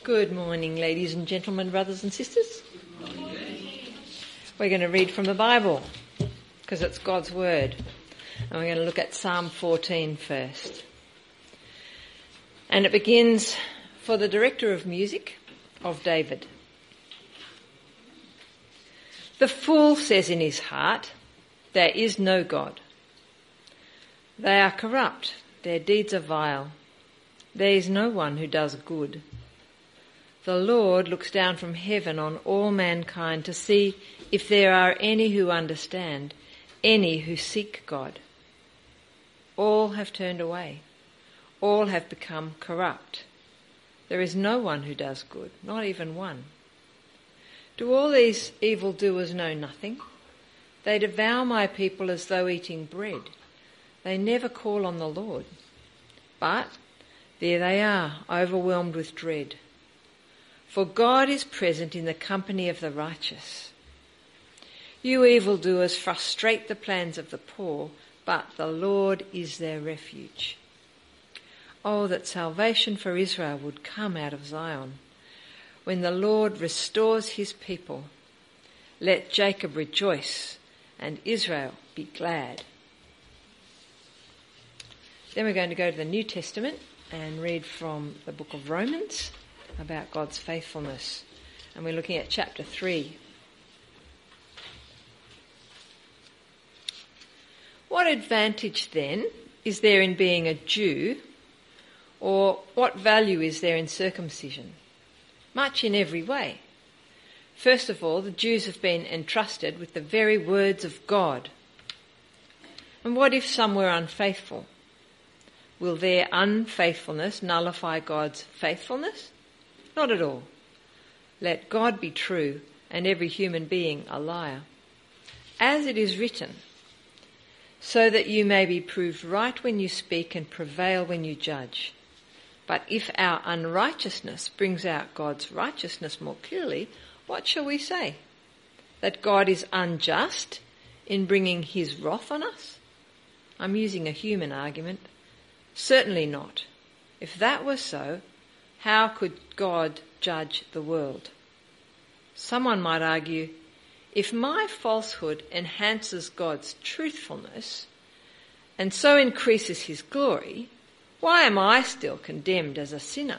Good morning, ladies and gentlemen, brothers and sisters. We're going to read from the Bible because it's God's word. And we're going to look at Psalm 14 first. And it begins, "For the director of music of David. The fool says in his heart, 'There is no God.' They are corrupt, their deeds are vile. There is no one who does good. The Lord looks down from heaven on all mankind to see if there are any who understand, any who seek God. All have turned away. All have become corrupt. There is no one who does good, not even one. Do all these evildoers know nothing? They devour my people as though eating bread. They never call on the Lord. But there they are, overwhelmed with dread. For God is present in the company of the righteous. You evildoers frustrate the plans of the poor, but the Lord is their refuge. Oh, that salvation for Israel would come out of Zion. When the Lord restores his people, let Jacob rejoice and Israel be glad." Then we're going to go to the New Testament and read from the book of Romans about God's faithfulness. And we're looking at chapter 3. What advantage then is there in being a Jew, or what value is there in circumcision? Much in every way. First of all, the Jews have been entrusted with the very words of God. And what if some were unfaithful? Will their unfaithfulness nullify God's faithfulness? Not at all. Let God be true and every human being a liar. As it is written, "So that you may be proved right when you speak and prevail when you judge. But if our unrighteousness brings out God's righteousness more clearly, what shall we say? That God is unjust in bringing his wrath on us?" I'm using a human argument. Certainly not. If that were so, how could God judge the world? Someone might argue, if my falsehood enhances God's truthfulness and so increases his glory, why am I still condemned as a sinner?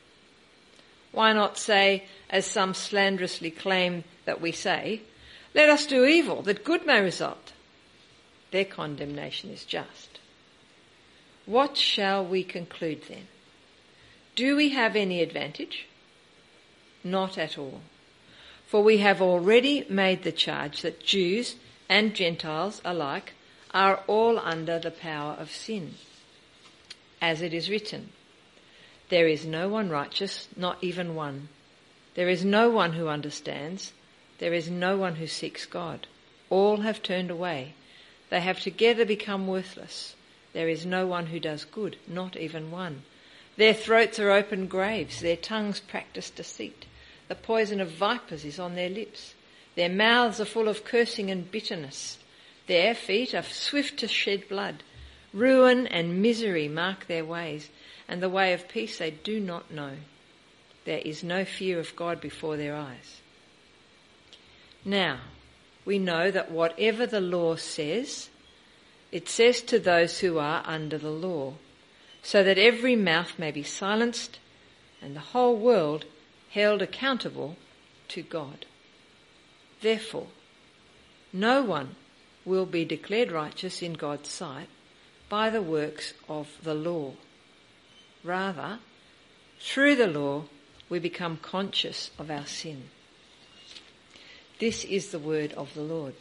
Why not say, as some slanderously claim that we say, "Let us do evil that good may result"? Their condemnation is just. What shall we conclude then? Do we have any advantage? Not at all. For we have already made the charge that Jews and Gentiles alike are all under the power of sin. As it is written, "There is no one righteous, not even one. There is no one who understands. There is no one who seeks God. All have turned away. They have together become worthless. There is no one who does good, not even one. Their throats are open graves, their tongues practice deceit. The poison of vipers is on their lips. Their mouths are full of cursing and bitterness. Their feet are swift to shed blood. Ruin and misery mark their ways, and the way of peace they do not know. There is no fear of God before their eyes." Now, we know that whatever the law says, it says to those who are under the law, so that every mouth may be silenced and the whole world held accountable to God. Therefore, no one will be declared righteous in God's sight by the works of the law. Rather, through the law, we become conscious of our sin. This is the word of the Lord.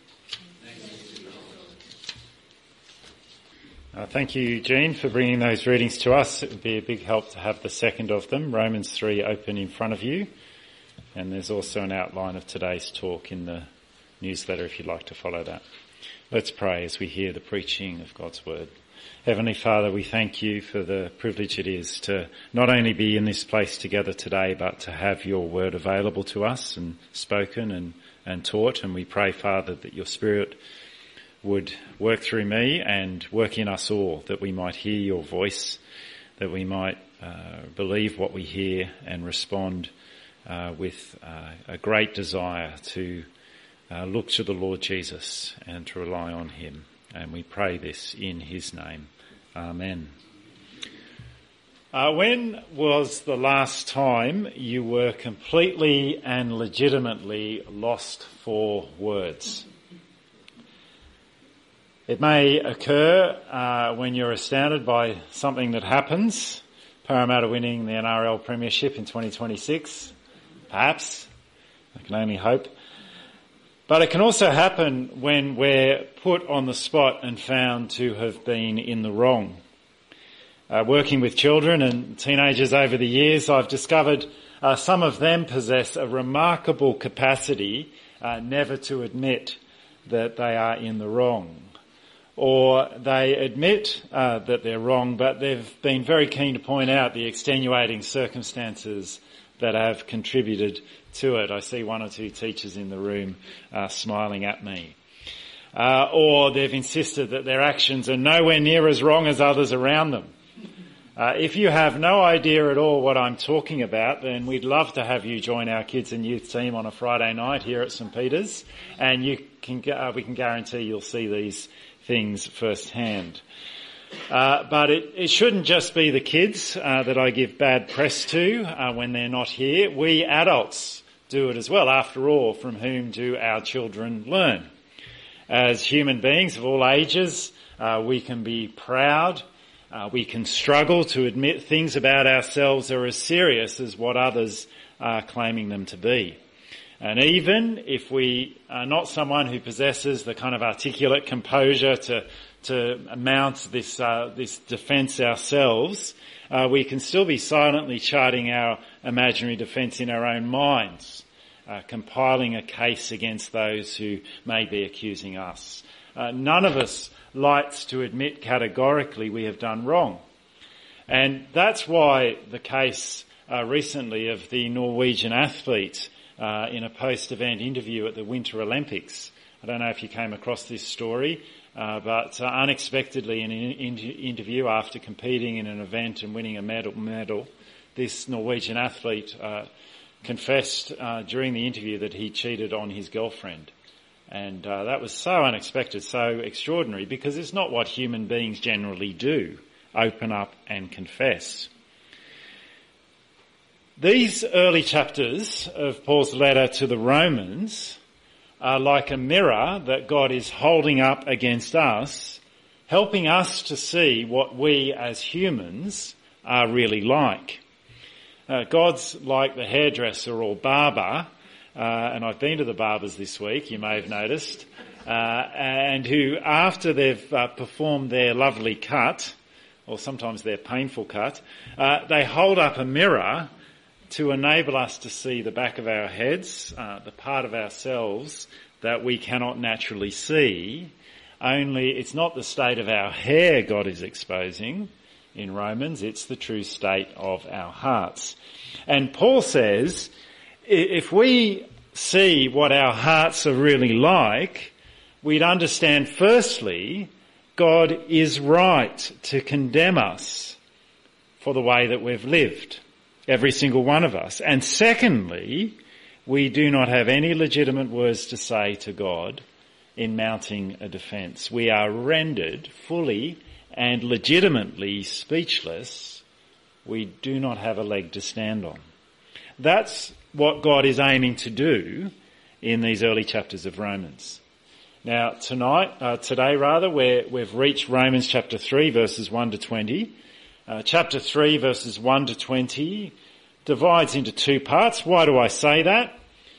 Thank you, Jean, for bringing those readings to us. It would be a big help to have the second of them, Romans 3, open in front of you. And there's also an outline of today's talk in the newsletter if you'd like to follow that. Let's pray as we hear the preaching of God's word. Heavenly Father, we thank you for the privilege it is to not only be in this place together today, but to have your word available to us and spoken and taught. And we pray, Father, that your Spirit would work through me and work in us all, that we might hear your voice, that we might believe what we hear and respond with a great desire to look to the Lord Jesus and to rely on him. And we pray this in his name. Amen. When was the last time you were completely and legitimately lost for words? It may occur when you're astounded by something that happens. Parramatta winning the NRL Premiership in 2026. Perhaps. I can only hope. But it can also happen when we're put on the spot and found to have been in the wrong. Working with children and teenagers over the years, I've discovered some of them possess a remarkable capacity never to admit that they are in the wrong. Or they admit that they're wrong, but they've been very keen to point out the extenuating circumstances that have contributed to it. I see one or two teachers in the room smiling at me. Or they've insisted that their actions are nowhere near as wrong as others around them. If you have no idea at all what I'm talking about, then we'd love to have you join our kids and youth team on a Friday night here at St Peter's, and we can guarantee you'll see these things firsthand. But it shouldn't just be the kids that I give bad press to when they're not here. We adults do it as well. After all, from whom do our children learn? As human beings of all ages, we can be proud. We can struggle to admit things about ourselves are as serious as what others are claiming them to be. And even if we are not someone who possesses the kind of articulate composure to mount this defence ourselves, we can still be silently charting our imaginary defence in our own minds, compiling a case against those who may be accusing us. None of us likes to admit categorically we have done wrong. And that's why the case recently of the Norwegian athlete in a post-event interview at the Winter Olympics. I don't know if you came across this story, but unexpectedly in an interview after competing in an event and winning a medal, this Norwegian athlete confessed during the interview that he cheated on his girlfriend. And that was so unexpected, so extraordinary, because it's not what human beings generally do, open up and confess. These early chapters of Paul's letter to the Romans are like a mirror that God is holding up against us, helping us to see what we as humans are really like. God's like the hairdresser or barber, and I've been to the barbers this week, you may have noticed, and who, after they've performed their lovely cut, or sometimes their painful cut, they hold up a mirror to enable us to see the back of our heads, the part of ourselves that we cannot naturally see, only it's not the state of our hair God is exposing in Romans, it's the true state of our hearts. And Paul says, if we see what our hearts are really like, we'd understand firstly, God is right to condemn us for the way that we've lived, every single one of us. And secondly, we do not have any legitimate words to say to God in mounting a defence. We are rendered fully and legitimately speechless. We do not have a leg to stand on. That's what God is aiming to do in these early chapters of Romans. Now, today, we've reached Romans chapter 3, verses 1 to 20. Chapter 3, verses 1 to 20 divides into two parts. Why do I say that?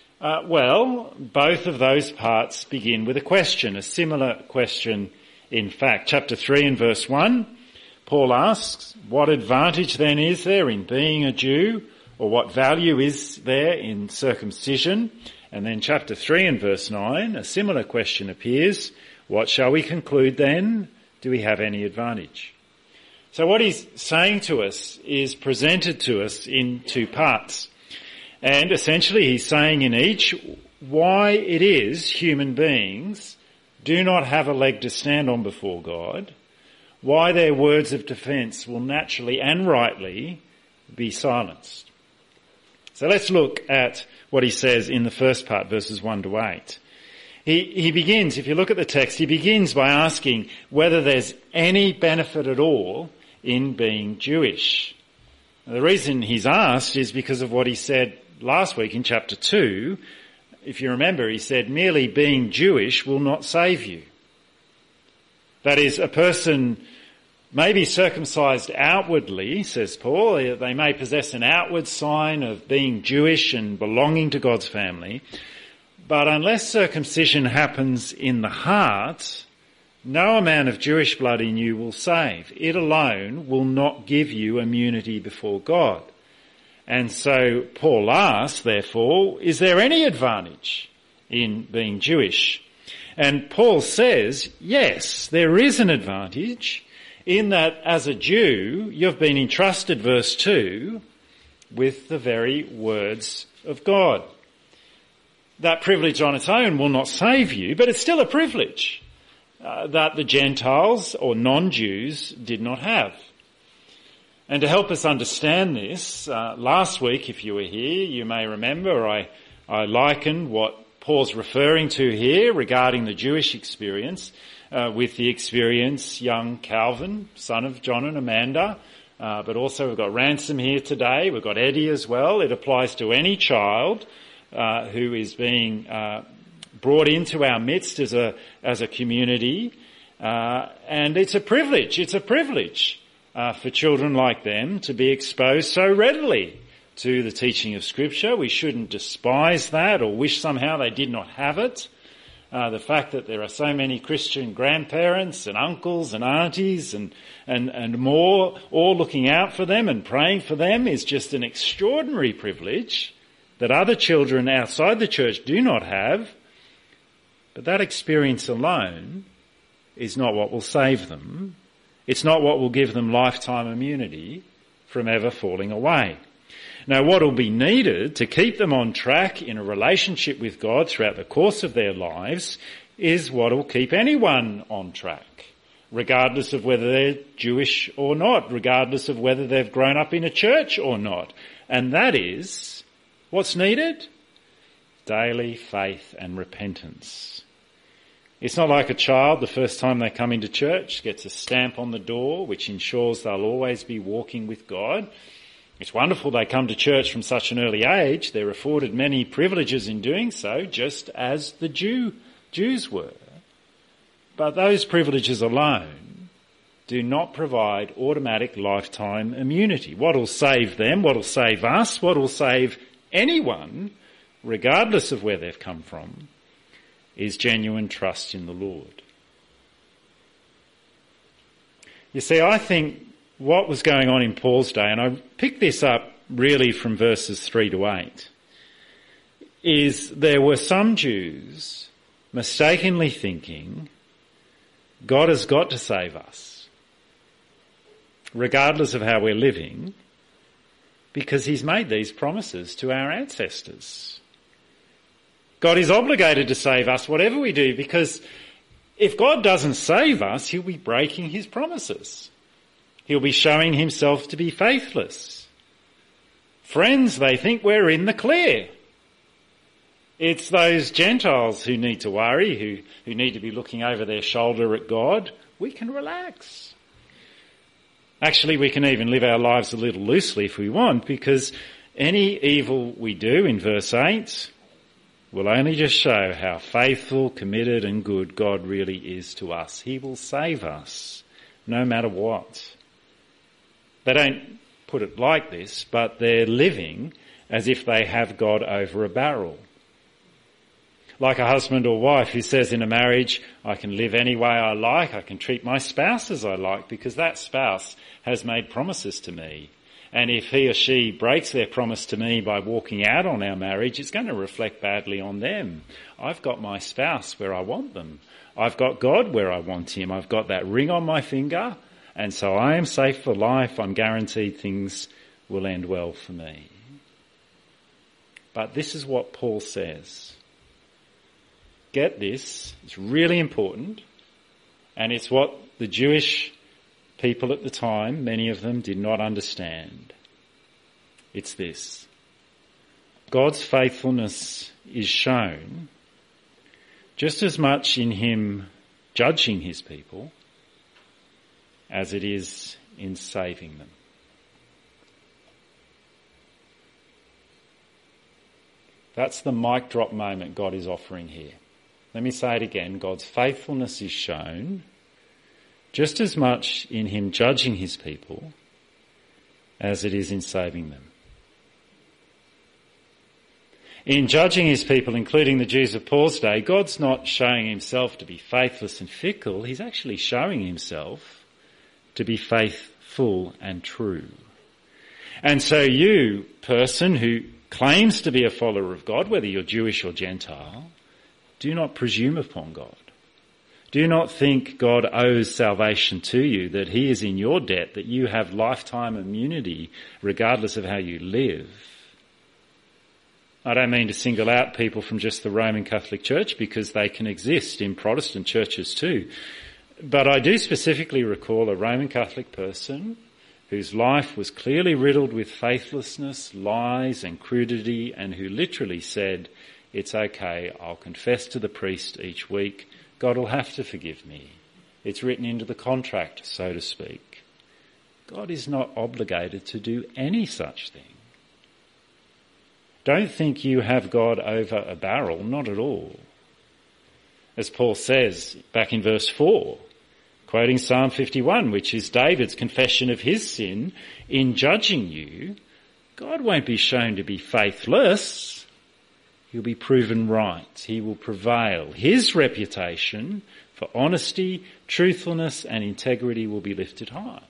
Well, both of those parts begin with a question, a similar question in fact. Chapter 3 and verse 1, Paul asks, what advantage then is there in being a Jew, or what value is there in circumcision? And then chapter 3 and verse 9, a similar question appears. What shall we conclude then? Do we have any advantage? So what he's saying to us is presented to us in two parts. And essentially he's saying in each why it is human beings do not have a leg to stand on before God, why their words of defence will naturally and rightly be silenced. So let's look at what he says in the first part, verses 1 to 8. He begins, if you look at the text, he begins by asking whether there's any benefit at all in being Jewish. Now, the reason he's asked is because of what he said last week in chapter 2. If you remember, he said, merely being Jewish will not save you. That is, a person may be circumcised outwardly, says Paul. They may possess an outward sign of being Jewish and belonging to God's family. But unless circumcision happens in the heart, no amount of Jewish blood in you will save. It alone will not give you immunity before God. And so Paul asks, therefore, is there any advantage in being Jewish? And Paul says, yes, there is an advantage in that as a Jew, you've been entrusted, verse 2, with the very words of God. That privilege on its own will not save you, but it's still a privilege that the Gentiles or non-Jews did not have. And to help us understand this, last week, if you were here, you may remember I likened what Paul's referring to here regarding the Jewish experience with the experience young Calvin, son of John and Amanda, but also we've got Ransom here today, we've got Eddie as well. It applies to any child who is being brought into our midst as a community, and it's a privilege for children like them to be exposed so readily to the teaching of Scripture. We shouldn't despise that or wish somehow they did not have it. The fact that there are so many Christian grandparents and uncles and aunties and more all looking out for them and praying for them is just an extraordinary privilege that other children outside the church do not have. But that experience alone is not what will save them. It's not what will give them lifetime immunity from ever falling away. Now, what will be needed to keep them on track in a relationship with God throughout the course of their lives is what will keep anyone on track, regardless of whether they're Jewish or not, regardless of whether they've grown up in a church or not. And that is, what's needed? Daily faith and repentance. It's not like a child, the first time they come into church, gets a stamp on the door, which ensures they'll always be walking with God. It's wonderful they come to church from such an early age. They're afforded many privileges in doing so, just as the Jews were. But those privileges alone do not provide automatic lifetime immunity. What will save them, what will save us, what will save anyone, regardless of where they've come from, is genuine trust in the Lord. You see, I think what was going on in Paul's day, and I picked this up really from verses 3 to 8, is there were some Jews mistakenly thinking God has got to save us, regardless of how we're living, because he's made these promises to our ancestors. God is obligated to save us whatever we do, because if God doesn't save us, he'll be breaking his promises. He'll be showing himself to be faithless. Friends, they think we're in the clear. It's those Gentiles who need to worry, who need to be looking over their shoulder at God. We can relax. Actually, we can even live our lives a little loosely if we want, because any evil we do in verse 8 will only just show how faithful, committed and good God really is to us. He will save us no matter what. They don't put it like this, but they're living as if they have God over a barrel. Like a husband or wife who says in a marriage, I can live any way I like, I can treat my spouse as I like, because that spouse has made promises to me. And if he or she breaks their promise to me by walking out on our marriage, it's going to reflect badly on them. I've got my spouse where I want them. I've got God where I want him. I've got that ring on my finger. And so I am safe for life. I'm guaranteed things will end well for me. But this is what Paul says. Get this, it's really important. And it's what the Jewish people at the time, many of them, did not understand. It's this: God's faithfulness is shown just as much in him judging his people as it is in saving them. That's the mic drop moment God is offering here. Let me say it again. God's faithfulness is shown just as much in him judging his people as it is in saving them. In judging his people, including the Jews of Paul's day, God's not showing himself to be faithless and fickle. He's actually showing himself to be faithful and true. And so you, person who claims to be a follower of God, whether you're Jewish or Gentile, do not presume upon God. Do not think God owes salvation to you, that he is in your debt, that you have lifetime immunity regardless of how you live. I don't mean to single out people from just the Roman Catholic Church, because they can exist in Protestant churches too. But I do specifically recall a Roman Catholic person whose life was clearly riddled with faithlessness, lies and crudity, and who literally said, "It's okay, I'll confess to the priest each week. God will have to forgive me. It's written into the contract, so to speak." God is not obligated to do any such thing. Don't think you have God over a barrel, not at all. As Paul says back in verse 4, quoting Psalm 51, which is David's confession of his sin, in judging you, God won't be shown to be faithless. He'll be proven right. He will prevail. His reputation for honesty, truthfulness and integrity will be lifted high.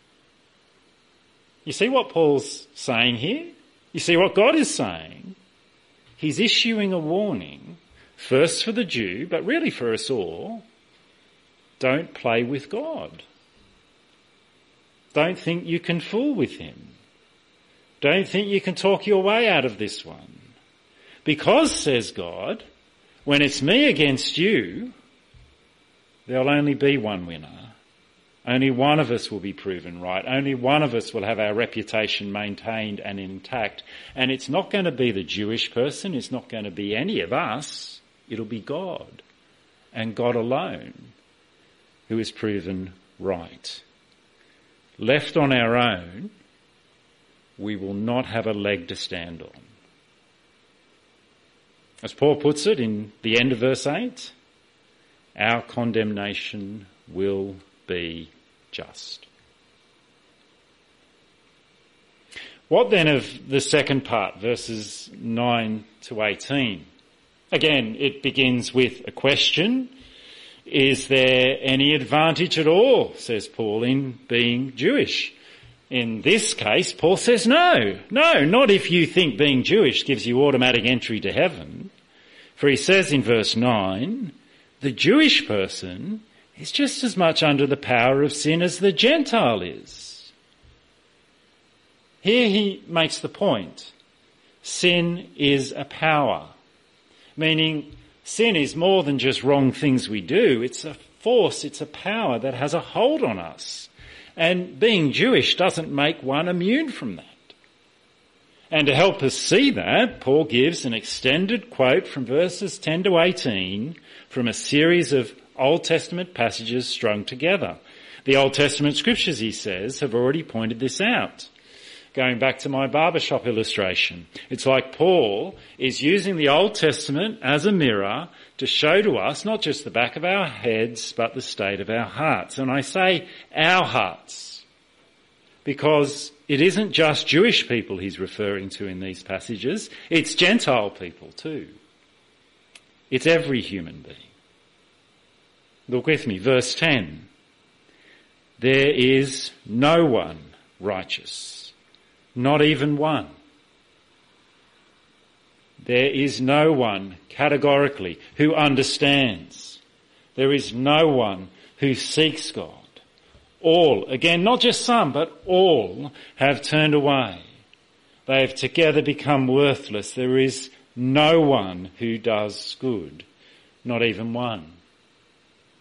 You see what Paul's saying here? You see what God is saying? He's issuing a warning, first for the Jew, but really for us all. Don't play with God. Don't think you can fool with him. Don't think you can talk your way out of this one. Because, says God, when it's me against you, there'll only be one winner. Only one of us will be proven right. Only one of us will have our reputation maintained and intact. And it's not going to be the Jewish person. It's not going to be any of us. It'll be God, and God alone, who is proven right. Left on our own, we will not have a leg to stand on. As Paul puts it in the end of verse 8, our condemnation will be just. What then of the second part, verses 9 to 18? Again, it begins with a question. Is there any advantage at all, says Paul, in being Jewish? In this case, Paul says no, not if you think being Jewish gives you automatic entry to heaven. For he says in verse 9, the Jewish person is just as much under the power of sin as the Gentile is. Here he makes the point. Sin is a power, meaning sin is more than just wrong things we do. It's a force, it's a power that has a hold on us. And being Jewish doesn't make one immune from that. And to help us see that, Paul gives an extended quote from verses 10 to 18 from a series of Old Testament passages strung together. The Old Testament scriptures, he says, have already pointed this out. Going back to my barbershop illustration, it's like Paul is using the Old Testament as a mirror to show to us not just the back of our heads, but the state of our hearts. And I say our hearts because it isn't just Jewish people he's referring to in these passages, it's Gentile people too. It's every human being. Look with me, verse 10. There is no one righteous, not even one. There is no one categorically who understands. There is no one who seeks God. All, again, not just some, but all have turned away. They have together become worthless. There is no one who does good, not even one.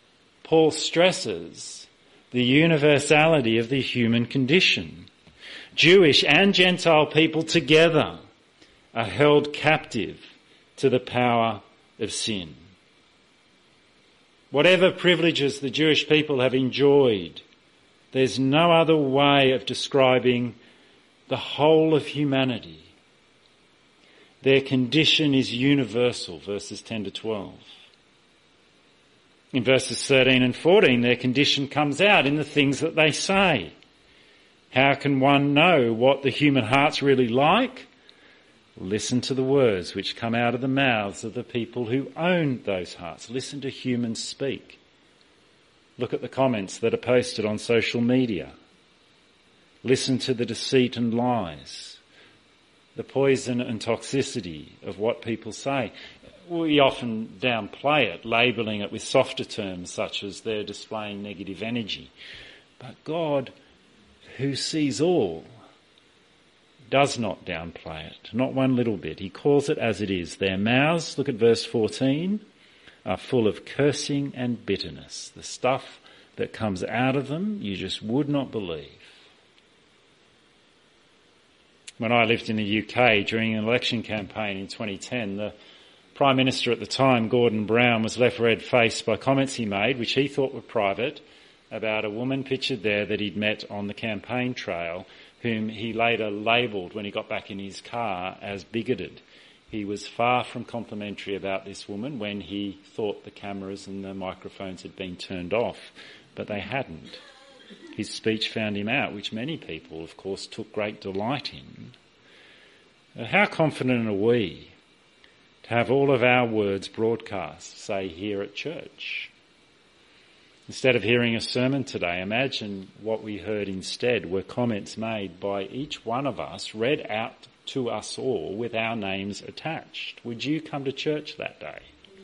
Paul stresses the universality of the human condition. Jewish and Gentile people together are held captive to the power of sin. Whatever privileges the Jewish people have enjoyed, there's no other way of describing the whole of humanity. Their condition is universal, verses 10 to 12. In verses 13 and 14, their condition comes out in the things that they say. How can one know what the human heart's really like? Listen to the words which come out of the mouths of the people who own those hearts. Listen to humans speak. Look at the comments that are posted on social media. Listen to the deceit and lies, the poison and toxicity of what people say. We often downplay it, labelling it with softer terms such as they're displaying negative energy. But God, who sees all, does not downplay it, not one little bit. He calls it as it is. Their mouths, look at verse 14, are full of cursing and bitterness. The stuff that comes out of them, you just would not believe. When I lived in the UK during an election campaign in 2010, the Prime Minister at the time, Gordon Brown, was left red-faced by comments he made, which he thought were private, about a woman pictured there that he'd met on the campaign trail, whom he later labelled when he got back in his car as bigoted. He was far from complimentary about this woman when he thought the cameras and the microphones had been turned off, but they hadn't. His speech found him out, which many people, of course, took great delight in. How confident are we to have all of our words broadcast, say, here at church? Instead of hearing a sermon today, imagine what we heard instead were comments made by each one of us, read out to us all with our names attached. Would you come to church that day?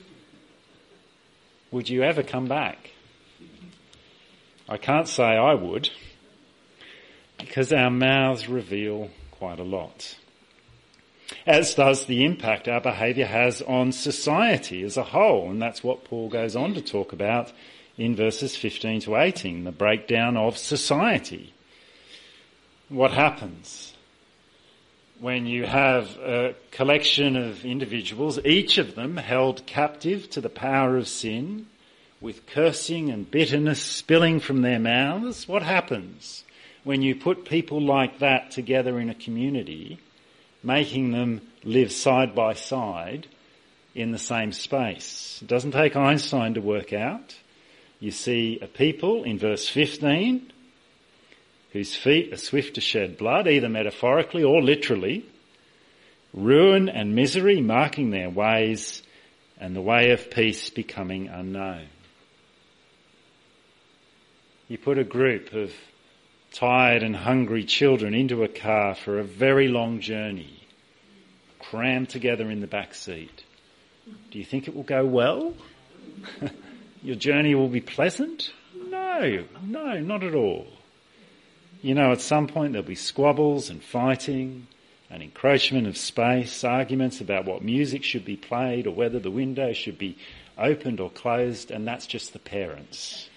Would you ever come back? I can't say I would, because our mouths reveal quite a lot. As does the impact our behaviour has on society as a whole, and that's what Paul goes on to talk about in verses 15 to 18, the breakdown of society. What happens when you have a collection of individuals, each of them held captive to the power of sin, with cursing and bitterness spilling from their mouths? What happens when you put people like that together in a community, making them live side by side in the same space? It doesn't take Einstein to work out. You see a people in verse 15 whose feet are swift to shed blood, either metaphorically or literally, ruin and misery marking their ways, and the way of peace becoming unknown. You put a group of tired and hungry children into a car for a very long journey, crammed together in the back seat. Do you think it will go well? Your journey will be pleasant? No, not at all. You know, at some point there'll be squabbles and fighting and encroachment of space, arguments about what music should be played or whether the window should be opened or closed, and that's just the parents.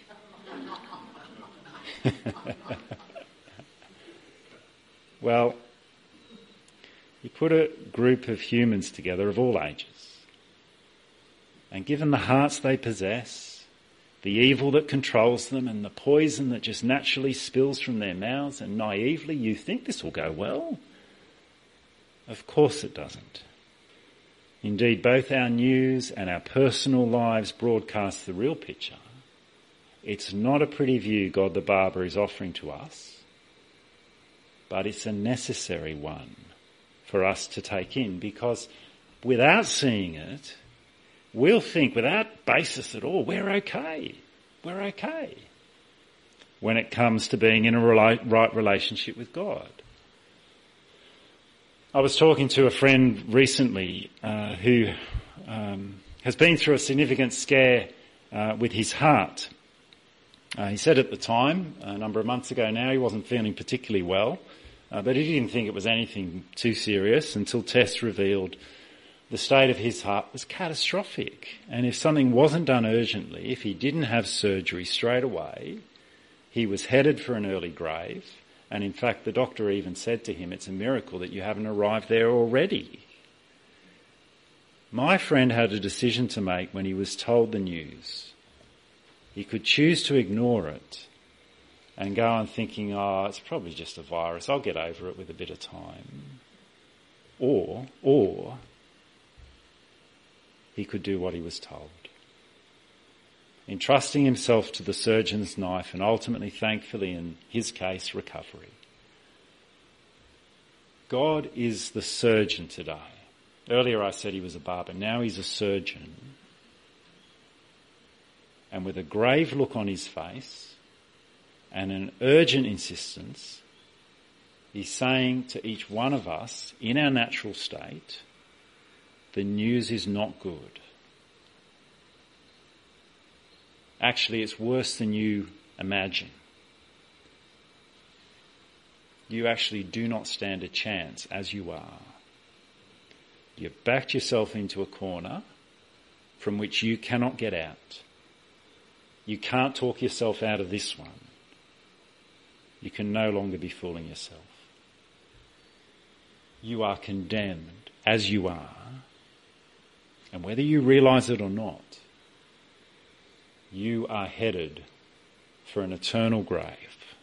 Well, you put a group of humans together of all ages, and given the hearts they possess, the evil that controls them and the poison that just naturally spills from their mouths, and naively you think this will go well? Of course it doesn't. Indeed, both our news and our personal lives broadcast the real picture. It's not a pretty view God the Barber is offering to us, but it's a necessary one for us to take in, because without seeing it, we'll think without basis at all, we're okay. We're okay when it comes to being in a right relationship with God. I was talking to a friend recently who has been through a significant scare with his heart. He said at the time, a number of months ago now, he wasn't feeling particularly well, but he didn't think it was anything too serious until tests revealed the state of his heart was catastrophic. And if something wasn't done urgently, if he didn't have surgery straight away, he was headed for an early grave, And in fact, the doctor even said to him, it's a miracle that you haven't arrived there already. My friend had a decision to make when he was told the news. He could choose to ignore it and go on thinking, oh, it's probably just a virus, I'll get over it with a bit of time. Or he could do what he was told. Entrusting himself to the surgeon's knife and ultimately, thankfully, in his case, recovery. God is the surgeon today. Earlier I said he was a barber, now he's a surgeon. And with a grave look on his face and an urgent insistence, he's saying to each one of us, in our natural state, the news is not good. Actually, it's worse than you imagine. You actually do not stand a chance as you are. You've backed yourself into a corner from which you cannot get out. You can't talk yourself out of this one. You can no longer be fooling yourself. You are condemned as you are. And whether you realise it or not, you are headed for an eternal grave.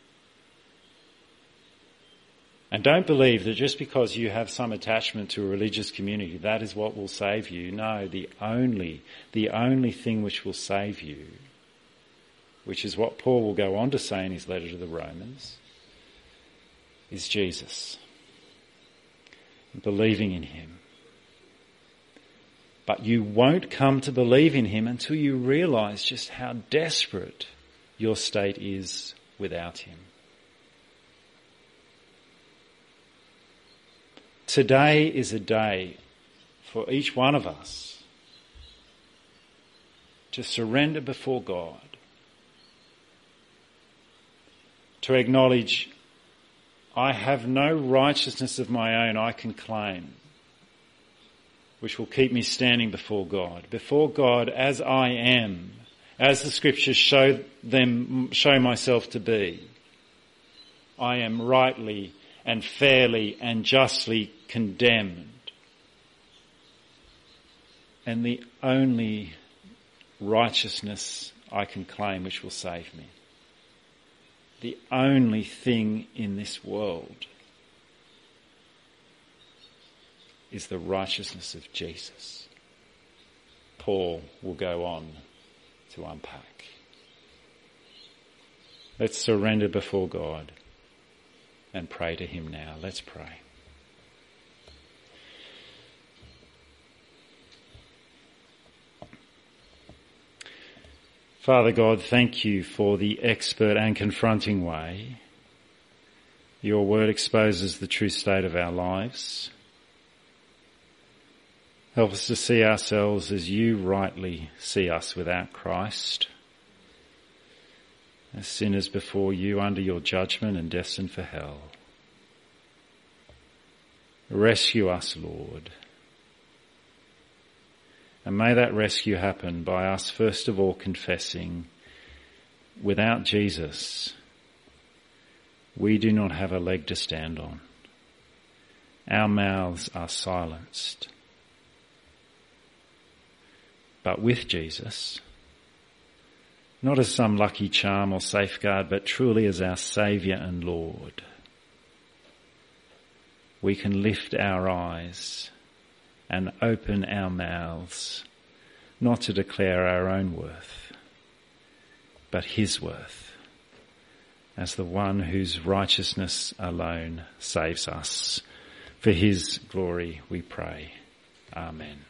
And don't believe that just because you have some attachment to a religious community, that is what will save you. No, the only thing which will save you, which is what Paul will go on to say in his letter to the Romans, is Jesus. Believing in him. But you won't come to believe in him until you realise just how desperate your state is without him. Today is a day for each one of us to surrender before God, to acknowledge, I have no righteousness of my own I can claim, which will keep me standing before God as I am, as the scriptures show myself to be. I am rightly and fairly and justly condemned. And the only righteousness I can claim which will save me, the only thing in this world, is the righteousness of Jesus. Paul will go on to unpack. Let's surrender before God and pray to him now. Let's pray. Father God, thank you for the expert and confronting way your word exposes the true state of our lives. Help us to see ourselves as you rightly see us without Christ, as sinners before you under your judgment and destined for hell. Rescue us, Lord. And may that rescue happen by us first of all confessing, without Jesus, we do not have a leg to stand on. Our mouths are silenced. But with Jesus, not as some lucky charm or safeguard, but truly as our Saviour and Lord, we can lift our eyes and open our mouths, not to declare our own worth, but his worth, as the one whose righteousness alone saves us. For his glory we pray. Amen.